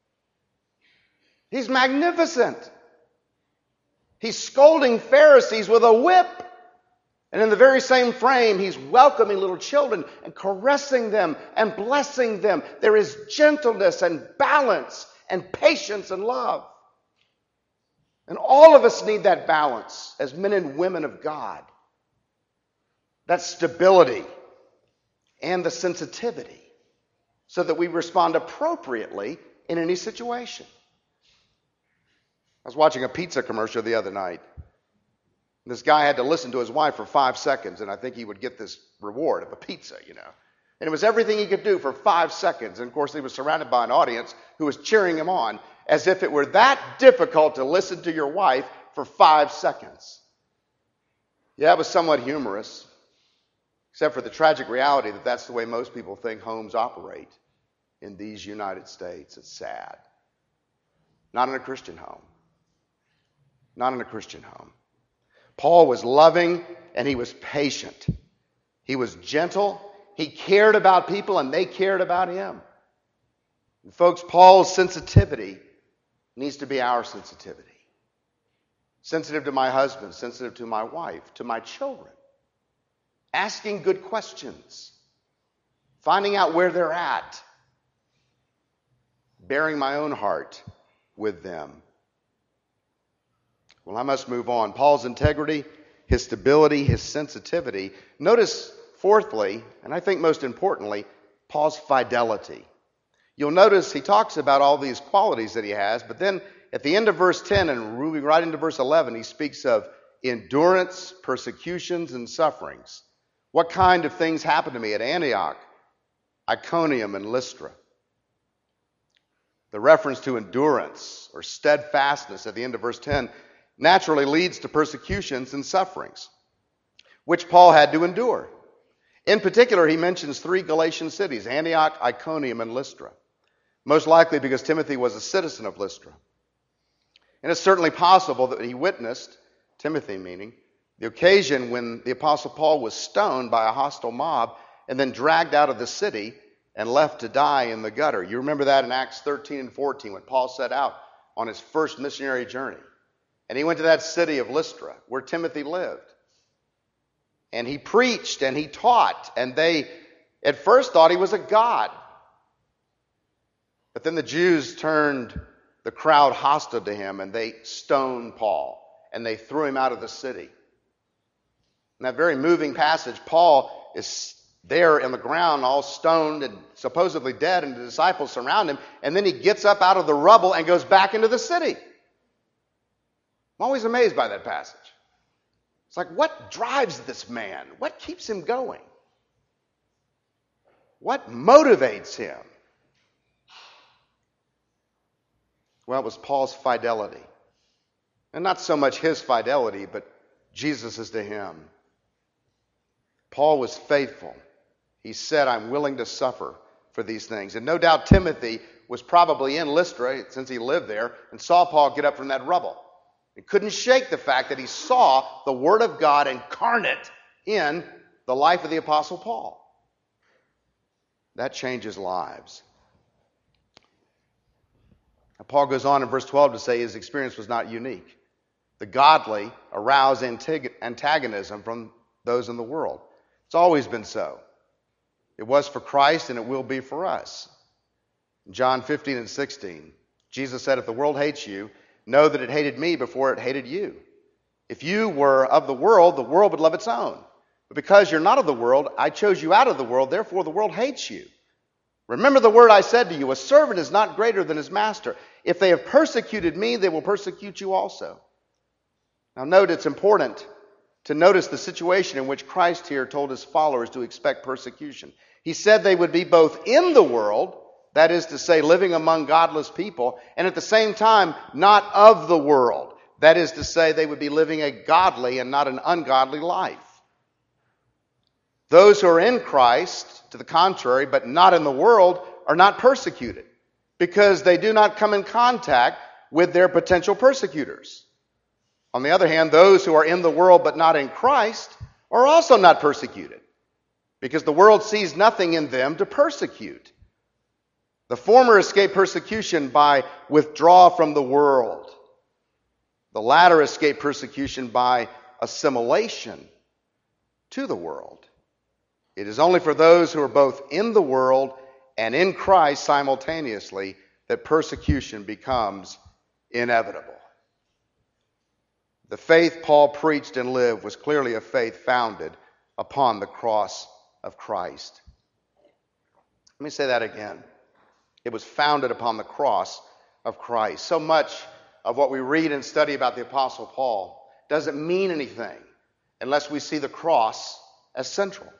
He's magnificent. He's scolding Pharisees with a whip. And in the very same frame, he's welcoming little children and caressing them and blessing them. There is gentleness and balance and patience and love. And all of us need that balance as men and women of God. That stability and the sensitivity so that we respond appropriately in any situation. I was watching a pizza commercial the other night. This guy had to listen to his wife for 5 seconds, and I think he would get this reward of a pizza, And it was everything he could do for 5 seconds. And, of course, he was surrounded by an audience who was cheering him on as if it were that difficult to listen to your wife for 5 seconds. Yeah, it was somewhat humorous, except for the tragic reality that that's the way most people think homes operate in these United States. It's sad. Not in a Christian home. Not in a Christian home. Paul was loving and he was patient. He was gentle. He cared about people and they cared about him. And folks, Paul's sensitivity needs to be our sensitivity. Sensitive to my husband, sensitive to my wife, to my children. Asking good questions. Finding out where they're at. Bearing my own heart with them. Well, I must move on. Paul's integrity, his stability, his sensitivity. Notice, fourthly, and I think most importantly, Paul's fidelity. You'll notice he talks about all these qualities that he has, but then at the end of verse 10 and moving right into verse 11, he speaks of endurance, persecutions, and sufferings. What kind of things happened to me at Antioch, Iconium, and Lystra? The reference to endurance or steadfastness at the end of verse 10 naturally leads to persecutions and sufferings, which Paul had to endure. In particular, he mentions 3 Galatian cities, Antioch, Iconium, and Lystra, most likely because Timothy was a citizen of Lystra. And it's certainly possible that he witnessed, Timothy meaning, the occasion when the Apostle Paul was stoned by a hostile mob and then dragged out of the city and left to die in the gutter. You remember that in Acts 13 and 14 when Paul set out on his first missionary journey. And he went to that city of Lystra where Timothy lived. And he preached and he taught. And they at first thought he was a god. But then the Jews turned the crowd hostile to him and they stoned Paul. And they threw him out of the city. In that very moving passage, Paul is there in the ground all stoned and supposedly dead. And the disciples surround him. And then he gets up out of the rubble and goes back into the city. I'm always amazed by that passage. It's like, what drives this man? What keeps him going? What motivates him? Well, it was Paul's fidelity. And not so much his fidelity, but Jesus' to him. Paul was faithful. He said, I'm willing to suffer for these things. And no doubt Timothy was probably in Lystra, since he lived there, and saw Paul get up from that rubble. He couldn't shake the fact that he saw the Word of God incarnate in the life of the Apostle Paul. That changes lives. Now, Paul goes on in verse 12 to say his experience was not unique. The godly arouse antagonism from those in the world. It's always been so. It was for Christ and it will be for us. In John 15 and 16, Jesus said, if the world hates you, know that it hated me before it hated you. If you were of the world would love its own. But because you're not of the world, I chose you out of the world, therefore the world hates you. Remember the word I said to you, a servant is not greater than his master. If they have persecuted me, they will persecute you also. Now note, it's important to notice the situation in which Christ here told his followers to expect persecution. He said they would be both in the world That is to say, living among godless people, and at the same time, not of the world. That is to say, they would be living a godly and not an ungodly life. Those who are in Christ, to the contrary, but not in the world, are not persecuted because they do not come in contact with their potential persecutors. On the other hand, those who are in the world but not in Christ are also not persecuted because the world sees nothing in them to persecute. The former escape persecution by withdrawal from the world. The latter escape persecution by assimilation to the world. It is only for those who are both in the world and in Christ simultaneously that persecution becomes inevitable. The faith Paul preached and lived was clearly a faith founded upon the cross of Christ. Let me say that again. It was founded upon the cross of Christ. So much of what we read and study about the Apostle Paul doesn't mean anything unless we see the cross as central.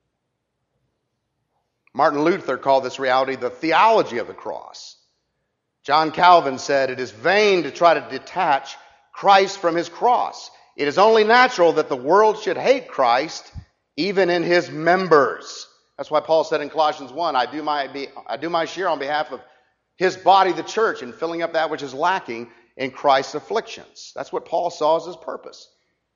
Martin Luther called this reality the theology of the cross. John Calvin said, "It is vain to try to detach Christ from his cross. It is only natural that the world should hate Christ, even in his members." That's why Paul said in Colossians 1, I do my share on behalf of his body, the church, in filling up that which is lacking in Christ's afflictions. That's what Paul saw as his purpose.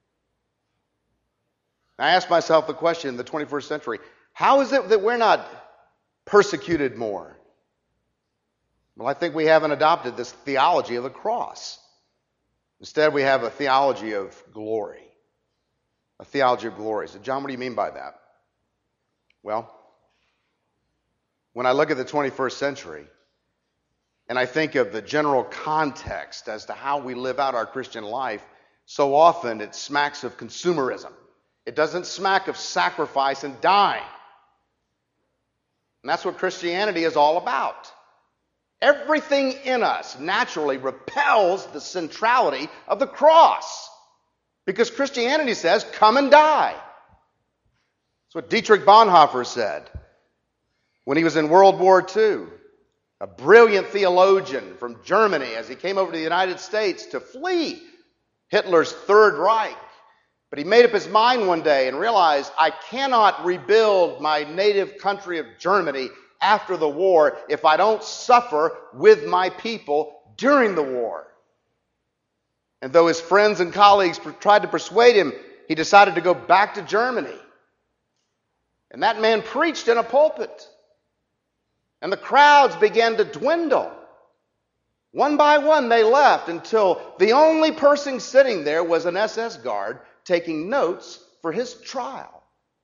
I ask myself the question in the 21st century, how is it that we're not persecuted more? Well, I think we haven't adopted this theology of the cross. Instead, we have a theology of glory. A theology of glory. So, John, what do you mean by that? Well, when I look at the 21st century, and I think of the general context as to how we live out our Christian life, so often it smacks of consumerism. It doesn't smack of sacrifice and dying. And that's what Christianity is all about. Everything in us naturally repels the centrality of the cross. Because Christianity says, come and die. That's what Dietrich Bonhoeffer said when he was in World War II. A brilliant theologian from Germany as he came over to the United States to flee Hitler's Third Reich. But he made up his mind one day and realized, I cannot rebuild my native country of Germany after the war if I don't suffer with my people during the war. And though his friends and colleagues tried to persuade him, he decided to go back to Germany. And that man preached in a pulpit. And the crowds began to dwindle. One by one they left until the only person sitting there was an SS guard taking notes for his trial.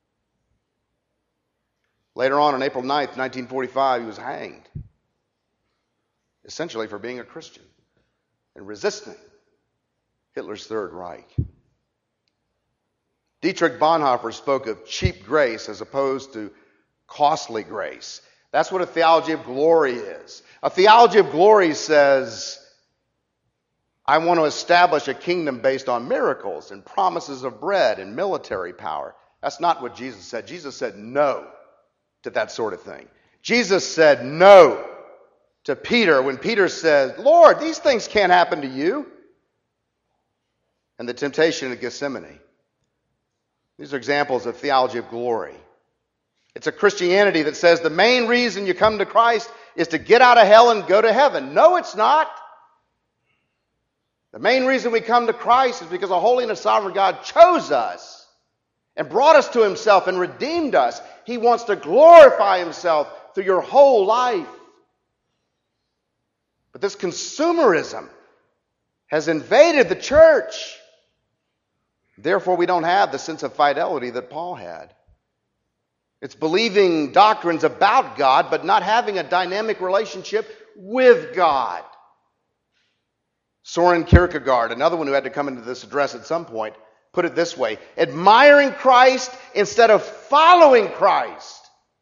Later on April 9th, 1945, he was hanged. Essentially for being a Christian and resisting Hitler's Third Reich. Dietrich Bonhoeffer spoke of cheap grace as opposed to costly grace. That's what a theology of glory is. A theology of glory says, I want to establish a kingdom based on miracles and promises of bread and military power. That's not what Jesus said. Jesus said no to that sort of thing. Jesus said no to Peter when Peter said, Lord, these things can't happen to you. And the temptation of Gethsemane. These are examples of theology of glory. It's a Christianity that says the main reason you come to Christ is to get out of hell and go to heaven. No, it's not. The main reason we come to Christ is because a holy and a sovereign God chose us and brought us to himself and redeemed us. He wants to glorify himself through your whole life. But this consumerism has invaded the church. Therefore, we don't have the sense of fidelity that Paul had. It's believing doctrines about God, but not having a dynamic relationship with God. Soren Kierkegaard, another one who had to come into this address at some point, put it this way: admiring Christ instead of following Christ.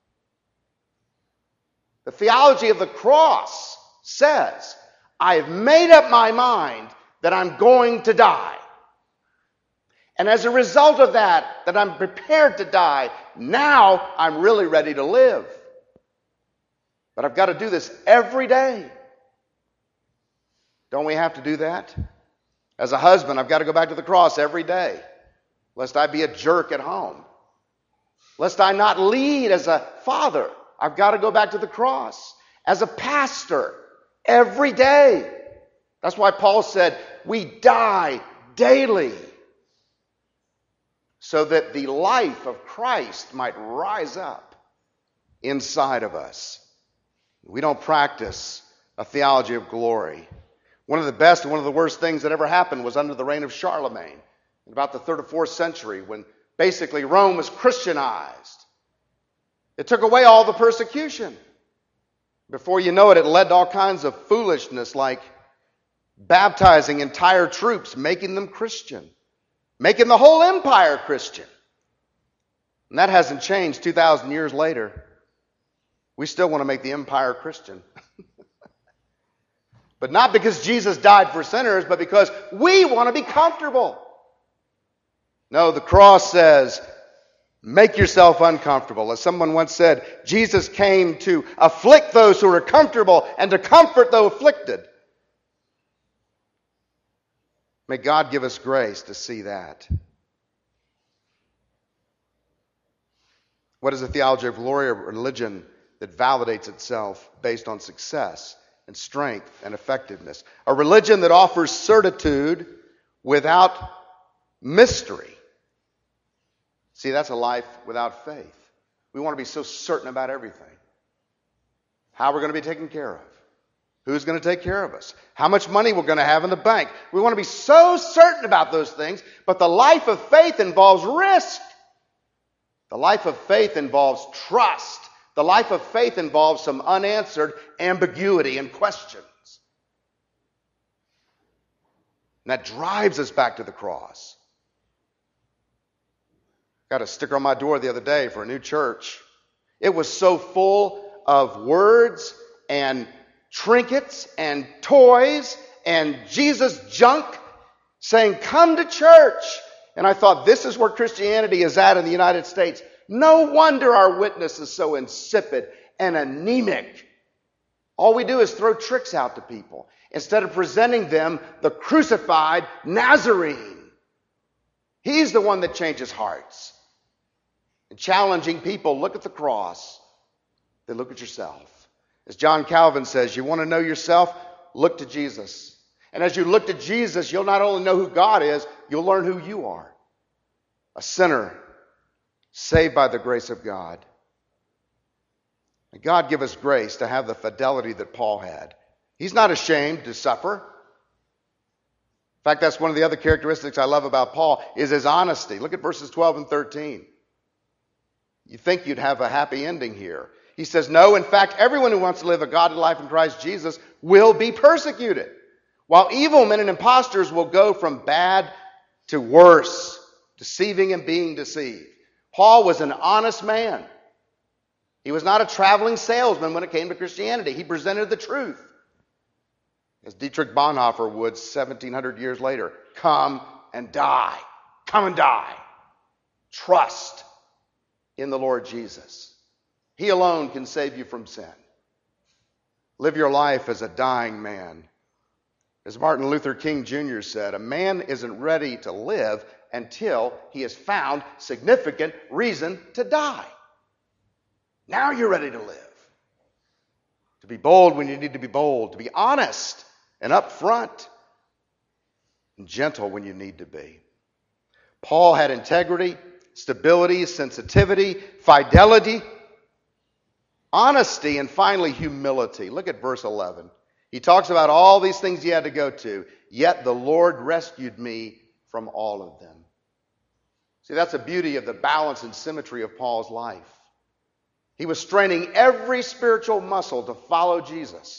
The theology of the cross says, I have made up my mind that I'm going to die. And as a result of that I'm prepared to die, now I'm really ready to live. But I've got to do this every day. Don't we have to do that? As a husband, I've got to go back to the cross every day, lest I be a jerk at home. Lest I not lead as a father, I've got to go back to the cross. As a pastor, every day. That's why Paul said, we die daily, so that the life of Christ might rise up inside of us. We don't practice a theology of glory. One of the best and one of the worst things that ever happened was under the reign of Charlemagne in about the 3rd or 4th century, when basically Rome was Christianized. It took away all the persecution. Before you know it, it led to all kinds of foolishness, like baptizing entire troops, making them Christian, making the whole empire Christian. And that hasn't changed 2,000 years later. We still want to make the empire Christian. But not because Jesus died for sinners, but because we want to be comfortable. No, the cross says, make yourself uncomfortable. As someone once said, Jesus came to afflict those who are comfortable and to comfort the afflicted. May God give us grace to see that. What is a theology of glory? A religion that validates itself based on success and strength and effectiveness. A religion that offers certitude without mystery. See, that's a life without faith. We want to be so certain about everything. How we're going to be taken care of. Who's going to take care of us? How much money we're going to have in the bank. We want to be so certain about those things, but the life of faith involves risk. The life of faith involves trust. The life of faith involves some unanswered ambiguity and questions. And that drives us back to the cross. Got a sticker on my door the other day for a new church. It was so full of words and trinkets and toys and Jesus junk saying, come to church. And I thought, this is where Christianity is at in the United States. No wonder our witness is so insipid and anemic. All we do is throw tricks out to people instead of presenting them the crucified Nazarene. He's the one that changes hearts. And challenging people, look at the cross, then look at yourself. As John Calvin says, you want to know yourself? Look to Jesus. And as you look to Jesus, you'll not only know who God is, you'll learn who you are. A sinner saved by the grace of God. And God give us grace to have the fidelity that Paul had. He's not ashamed to suffer. In fact, that's one of the other characteristics I love about Paul is his honesty. Look at verses 12 and 13. You think you'd have a happy ending here. He says, no, in fact, everyone who wants to live a godly life in Christ Jesus will be persecuted. While evil men and impostors will go from bad to worse, deceiving and being deceived. Paul was an honest man. He was not a traveling salesman when it came to Christianity. He presented the truth. As Dietrich Bonhoeffer would 1,700 years later, come and die. Come and die. Trust in the Lord Jesus. He alone can save you from sin. Live your life as a dying man. As Martin Luther King Jr. said, a man isn't ready to live until he has found significant reason to die. Now you're ready to live. To be bold when you need to be bold. To be honest and upfront. And gentle when you need to be. Paul had integrity, stability, sensitivity, fidelity, honesty, and finally humility. Look at verse 11. He talks about all these things he had to go to. Yet the Lord rescued me from all of them. See, that's the beauty of the balance and symmetry of Paul's life. He was straining every spiritual muscle to follow Jesus.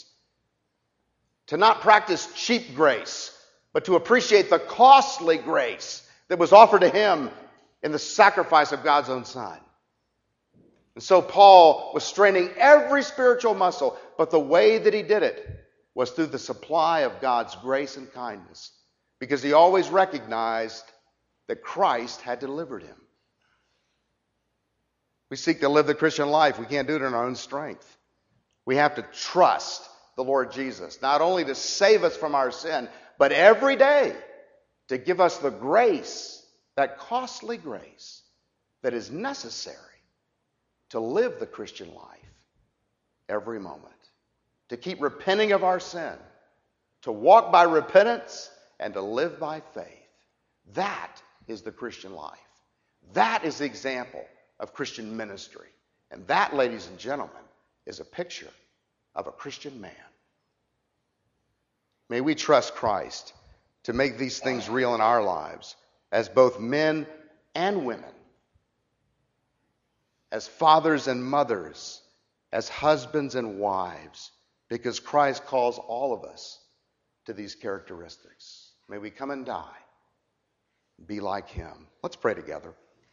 To not practice cheap grace, but to appreciate the costly grace that was offered to him in the sacrifice of God's own Son. And so Paul was straining every spiritual muscle, but the way that he did it was through the supply of God's grace and kindness, because he always recognized that Christ had delivered him. We seek to live the Christian life. We can't do it in our own strength. We have to trust the Lord Jesus, not only to save us from our sin, but every day to give us the grace, that costly grace that is necessary to live the Christian life every moment, to keep repenting of our sin, to walk by repentance, and to live by faith. That is the Christian life. That is the example of Christian ministry. And that, ladies and gentlemen, is a picture of a Christian man. May we trust Christ to make these things real in our lives as both men and women, as fathers and mothers, as husbands and wives, because Christ calls all of us to these characteristics. May we come and die, be like him. Let's pray together.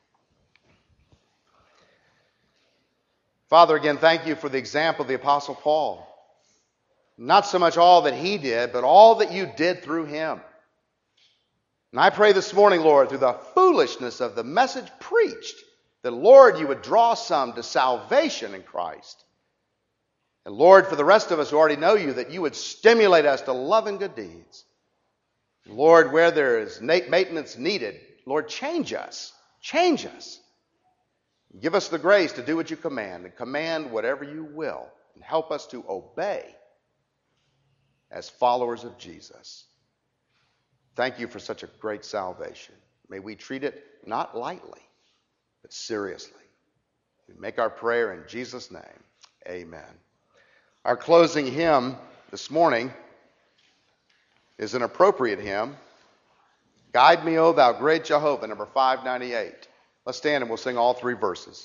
Father, again, thank you for the example of the Apostle Paul. Not so much all that he did, but all that you did through him. And I pray this morning, Lord, through the foolishness of the message preached, that, Lord, you would draw some to salvation in Christ. And, Lord, for the rest of us who already know you, that you would stimulate us to love and good deeds. Lord, where there is maintenance needed, Lord, change us. Change us. Give us the grace to do what you command, and command whatever you will, and help us to obey as followers of Jesus. Thank you for such a great salvation. May we treat it not lightly, but seriously. We make our prayer in Jesus' name. Amen. Our closing hymn this morning is an appropriate hymn. Guide Me, O Thou Great Jehovah, number 598. Let's stand and we'll sing all three verses.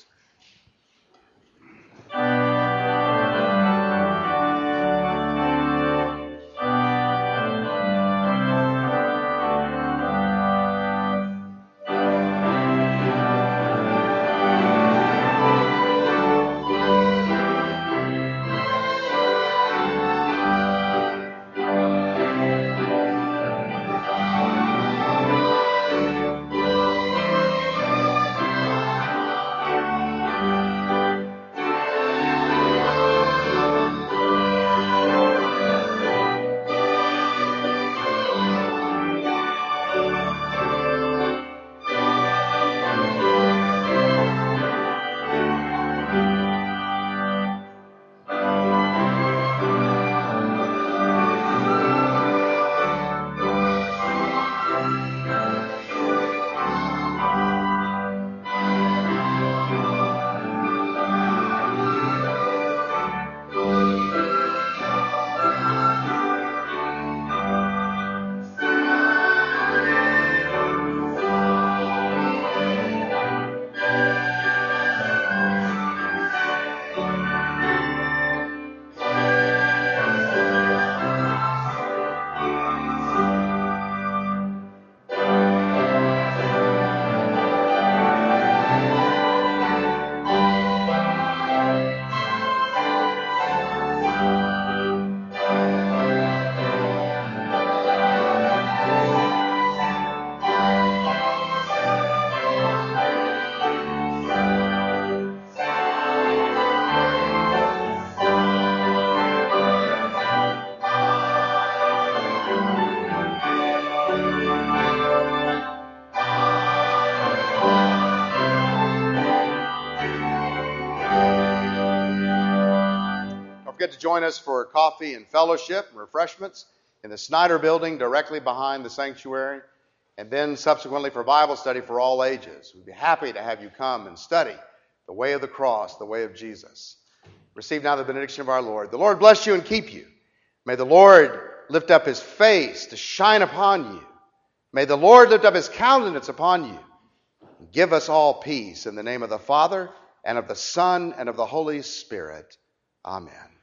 Forget to join us for coffee and fellowship and refreshments in the Snyder Building directly behind the sanctuary, and then subsequently for Bible study for all ages. We'd be happy to have you come and study the way of the cross, the way of Jesus. Receive now the benediction of our Lord. The Lord bless you and keep you. May the Lord lift up his face to shine upon you. May the Lord lift up his countenance upon you. Give us all peace in the name of the Father, and of the Son, and of the Holy Spirit. Amen.